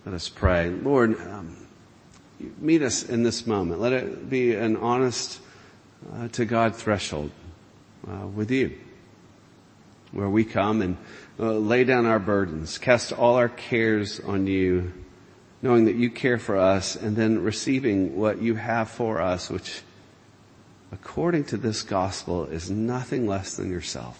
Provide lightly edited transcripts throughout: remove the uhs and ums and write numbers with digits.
Let us pray. Lord, meet us in this moment. Let it be an honest to God threshold with you, where we come and lay down our burdens, cast all our cares on you, knowing that you care for us, and then receiving what you have for us, which according to this gospel is nothing less than yourself.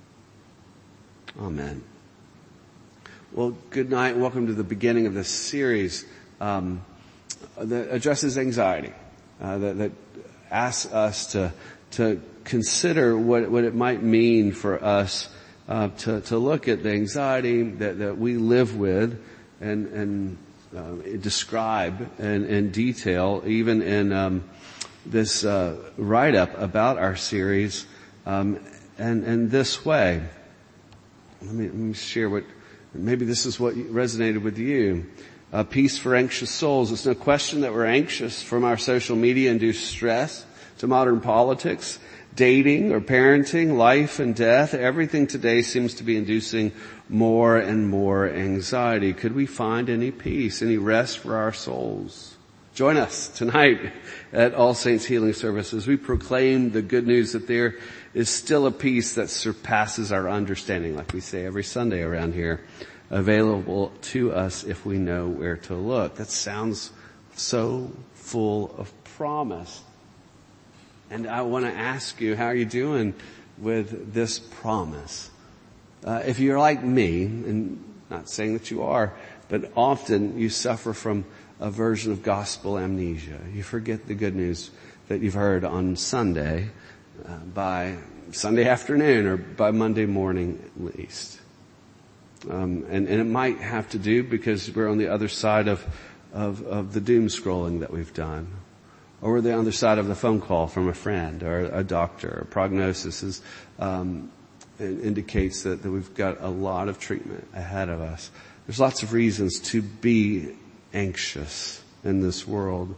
Amen. Well, good night and welcome to the beginning of this series that addresses anxiety, that asks us to consider what it might mean for us to look at the anxiety that we live with and describe in detail, even in this write-up about our series, and this way. Let me share what. Maybe this is what resonated with you. Peace for anxious souls. It's no question that we're anxious from our social media-induced stress to modern politics, dating or parenting, life and death. Everything today seems to be inducing more and more anxiety. Could we find any peace, any rest for our souls? Join us tonight at All Saints Healing Service as we proclaim the good news that there is still a peace that surpasses our understanding, like we say every Sunday around here, available to us if we know where to look. That sounds so full of promise. And I want to ask you, how are you doing with this promise? If you're like me, and not saying that you are, but often you suffer from a version of gospel amnesia. You forget the good news that you've heard on Sunday by Sunday afternoon or by Monday morning at least. And it might have to do because we're on the other side of the doom scrolling that we've done. Or we're on the other side of the phone call from a friend or a doctor. A prognosis indicates that we've got a lot of treatment ahead of us. There's lots of reasons to be anxious in this world.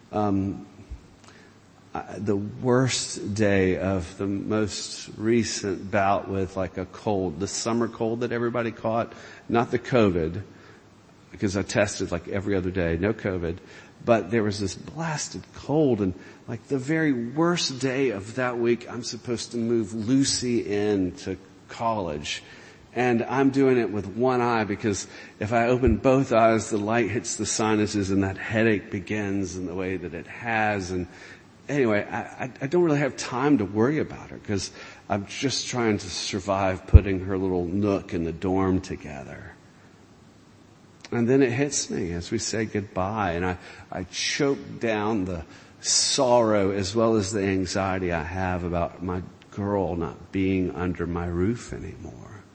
The worst day of the most recent bout with like a cold, the summer cold that everybody caught, not the COVID, because I tested like every other day, no COVID, but there was this blasted cold, and like the very worst day of that week, I'm supposed to move Lucy into college. And I'm doing it with one eye because if I open both eyes, the light hits the sinuses and that headache begins in the way that it has. And anyway, I don't really have time to worry about her because I'm just trying to survive putting her little nook in the dorm together. And then it hits me as we say goodbye, and I choke down the sorrow as well as the anxiety I have about my girl not being under my roof anymore.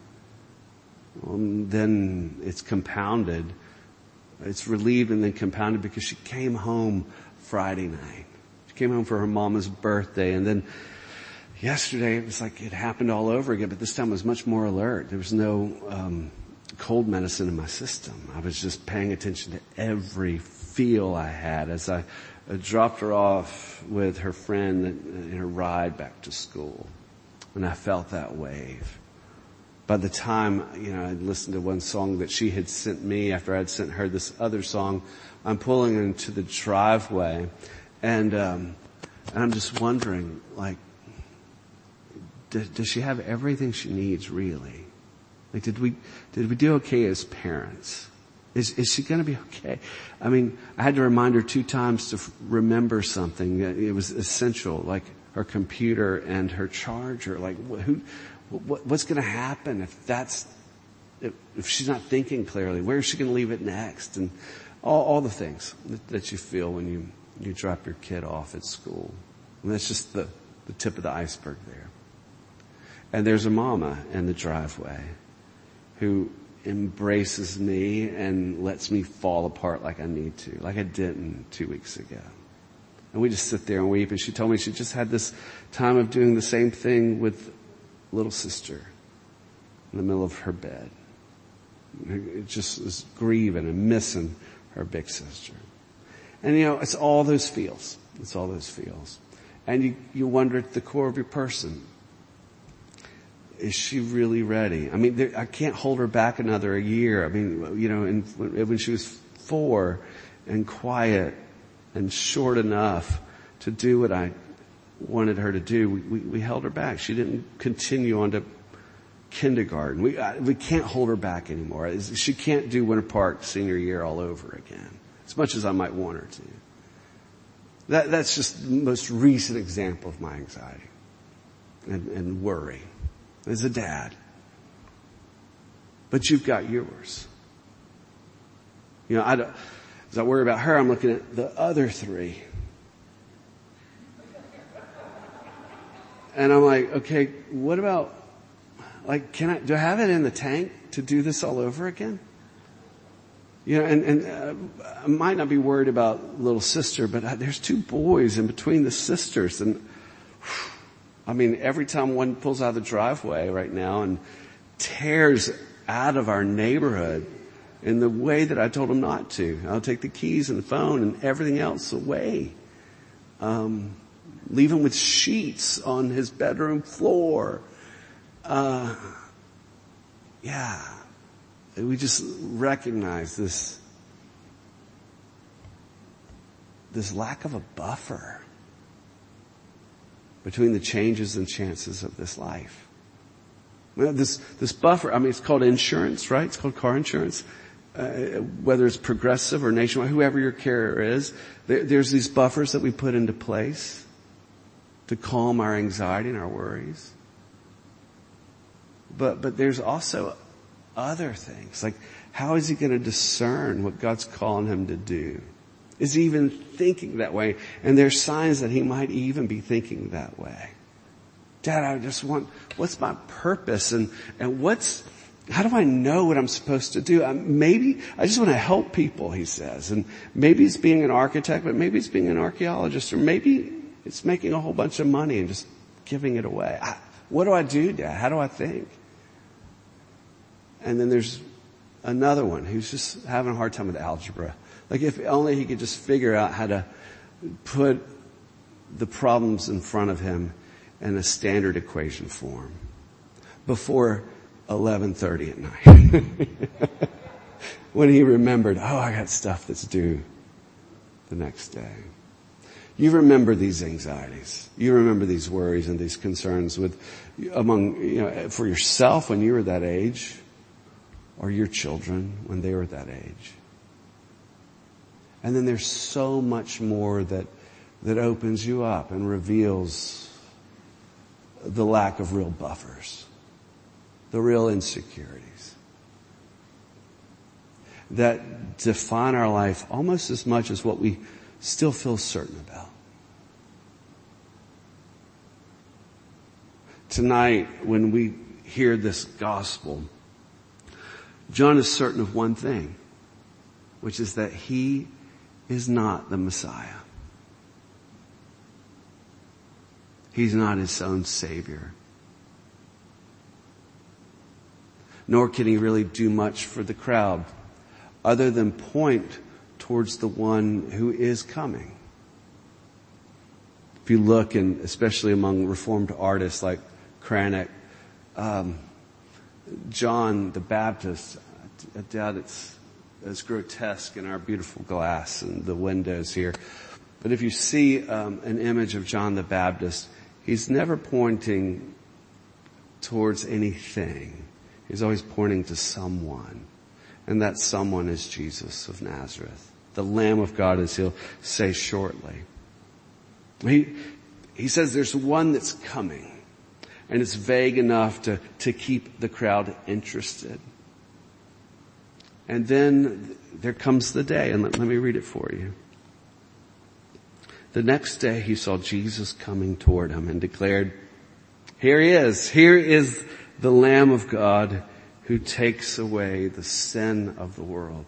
Then it's compounded. It's relieved and then compounded because she came home Friday night. She came home for her mama's birthday, and then yesterday it was like it happened all over again, but this time I was much more alert. There was no cold medicine in my system. I was just paying attention to every feel I had as I dropped her off with her friend in her ride back to school. And I felt that wave. By the time, I'd listened to one song that she had sent me after I'd sent her this other song, I'm pulling into the driveway and I'm just wondering, like, does she have everything she needs really? Like, did we do okay as parents? Is she going to be okay? I mean, I had to remind her 2 times to remember something. It was essential, like her computer and her charger. Like, what's going to happen if she's not thinking clearly? Where is she going to leave it next? And all the things that you feel when you drop your kid off at school. And that's just the tip of the iceberg there. And there's a mama in the driveway who embraces me and lets me fall apart like I need to, like I didn't 2 weeks ago. And we just sit there and weep. And she told me she just had this time of doing the same thing with little sister in the middle of her bed. It just is grieving and missing her big sister. And it's all those feels. It's all those feels. And you wonder at the core of your person, is she really ready? I mean, I can't hold her back another year. I mean, when she was 4 and quiet and short enough to do what I wanted her to do, we held her back. She didn't continue on to kindergarten. We can't hold her back anymore. She can't do Winter Park senior year all over again, as much as I might want her to. That's just the most recent example of my anxiety and worry as a dad. But you've got yours. You know, as I worry about her, I'm looking at the other 3. And I'm like, okay, what about, like, do I have it in the tank to do this all over again? You know, and I might not be worried about little sister, but there's 2 boys in between the sisters. And I mean, every time one pulls out of the driveway right now and tears out of our neighborhood in the way that I told them not to, I'll take the keys and the phone and everything else away. Leave him with sheets on his bedroom floor. We just recognize this lack of a buffer between the changes and chances of this life. Well, this buffer, I mean, it's called insurance, right? It's called car insurance. Whether it's Progressive or Nationwide, whoever your carrier is, there's these buffers that we put into place to calm our anxiety and our worries. But there's also other things. Like, how is he going to discern what God's calling him to do? Is he even thinking that way? And there's signs that he might even be thinking that way. Dad, I just want, what's my purpose? And how do I know what I'm supposed to do? Maybe I just want to help people, he says. And maybe it's being an architect, but maybe it's being an archaeologist, or maybe it's making a whole bunch of money and just giving it away. What do I do, Dad? How do I think? And then there's another one who's just having a hard time with algebra. Like, if only he could just figure out how to put the problems in front of him in a standard equation form before 11:30 at night. When he remembered, I got stuff that's due the next day. You remember these anxieties. You remember these worries and these concerns for yourself when you were that age, or your children when they were that age. And then there's so much more that opens you up and reveals the lack of real buffers, the real insecurities that define our life almost as much as what we still feel certain about. Tonight, when we hear this gospel, John is certain of one thing, which is that he is not the Messiah. He's not his own Savior. Nor can he really do much for the crowd other than point towards the one who is coming. If you look, and especially among Reformed artists like Cranach, John the Baptist, I doubt it's as grotesque in our beautiful glass and the windows here. But if you see an image of John the Baptist, he's never pointing towards anything. He's always pointing to someone. And that someone is Jesus of Nazareth, the Lamb of God, as he'll say shortly. He says there's one that's coming. And it's vague enough to keep the crowd interested. And then there comes the day, and let me read it for you. The next day he saw Jesus coming toward him and declared, here he is. Here is the Lamb of God who takes away the sin of the world.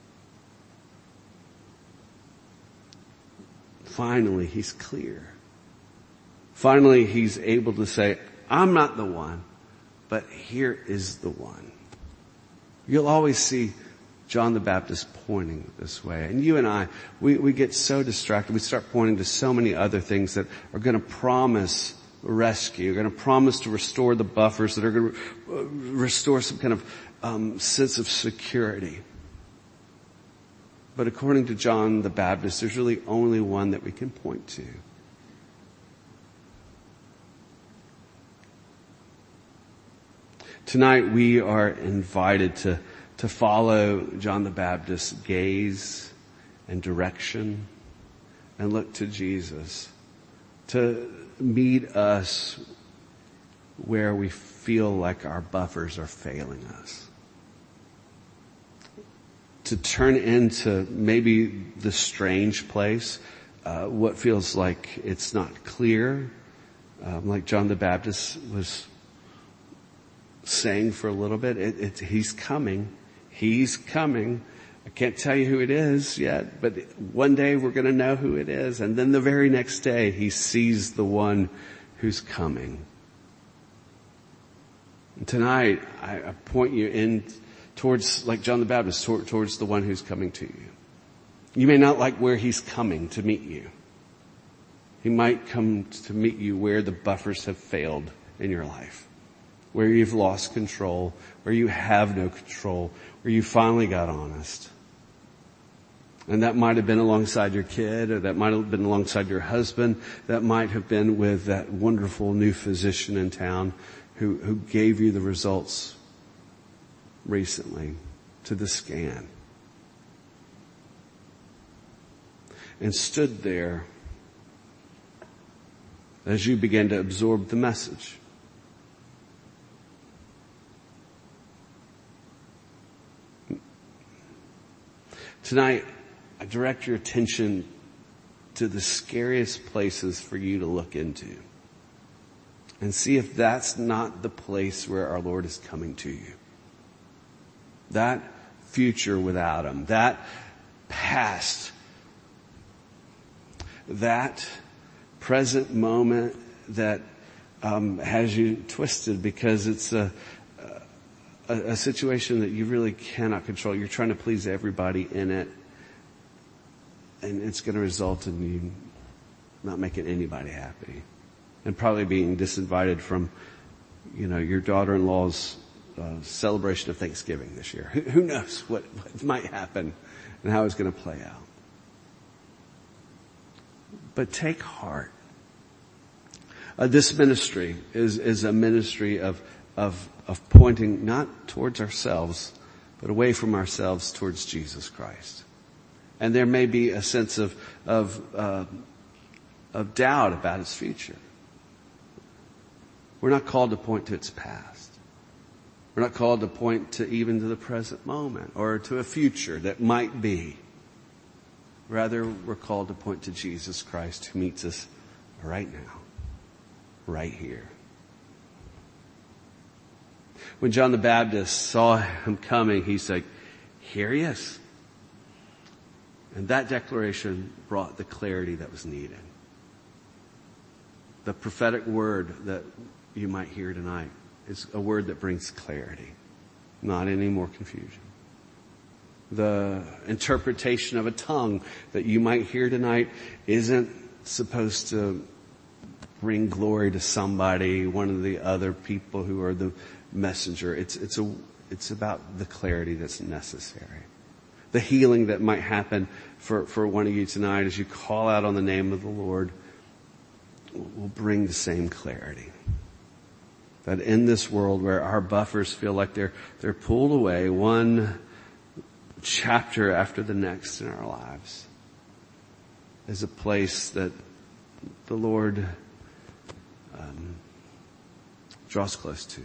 Finally, he's clear. Finally, he's able to say, I'm not the one, but here is the one. You'll always see John the Baptist pointing this way. And you and I, we get so distracted. We start pointing to so many other things that are going to promise rescue, going to promise to restore the buffers, that are going to restore some kind of sense of security. But according to John the Baptist, there's really only one that we can point to. Tonight we are invited to follow John the Baptist's gaze and direction and look to Jesus, to meet us where we feel like our buffers are failing us, to turn into maybe the strange place, what feels like it's not clear, like John the Baptist was saying for a little bit. He's coming. He's coming. I can't tell you who it is yet, but one day we're going to know who it is. And then the very next day he sees the one who's coming. And tonight I point you in towards, like John the Baptist, towards the one who's coming to you. You may not like where he's coming to meet you. He might come to meet you where the buffers have failed in your life, where you've lost control, where you have no control, where you finally got honest. And that might have been alongside your kid, or that might have been alongside your husband. That might have been with that wonderful new physician in town who gave you the results recently to the scan. And stood there as you began to absorb the message. Tonight, I direct your attention to the scariest places for you to look into and see if that's not the place where our Lord is coming to you. That future without Him, that past, that present moment that has you twisted because it's a situation that you really cannot control. You're trying to please everybody in it, and it's going to result in you not making anybody happy, and probably being disinvited from, your daughter-in-law's celebration of Thanksgiving this year. Who knows what might happen and how it's going to play out. But take heart. This ministry is a ministry of pointing not towards ourselves, but away from ourselves towards Jesus Christ. And there may be a sense of doubt about its future. We're not called to point to its past. We're not called to point to even to the present moment or to a future that might be. Rather, we're called to point to Jesus Christ, who meets us right now, right here. When John the Baptist saw him coming, he said, "Here he is." And that declaration brought the clarity that was needed. The prophetic word that you might hear tonight is a word that brings clarity, not any more confusion. The interpretation of a tongue that you might hear tonight isn't supposed to bring glory to somebody, one of the other people who are the messenger. It's about the clarity that's necessary. The healing that might happen for one of you tonight as you call out on the name of the Lord will bring the same clarity. That in this world where our buffers feel like they're pulled away one chapter after the next in our lives is a place that the Lord draws close to.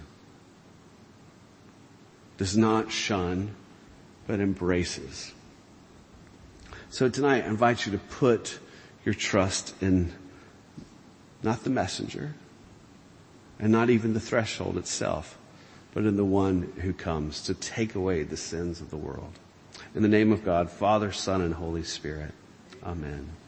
Does not shun, but embraces. So tonight I invite you to put your trust in not the messenger and not even the threshold itself, but in the one who comes to take away the sins of the world. In the name of God, Father, Son, and Holy Spirit. Amen.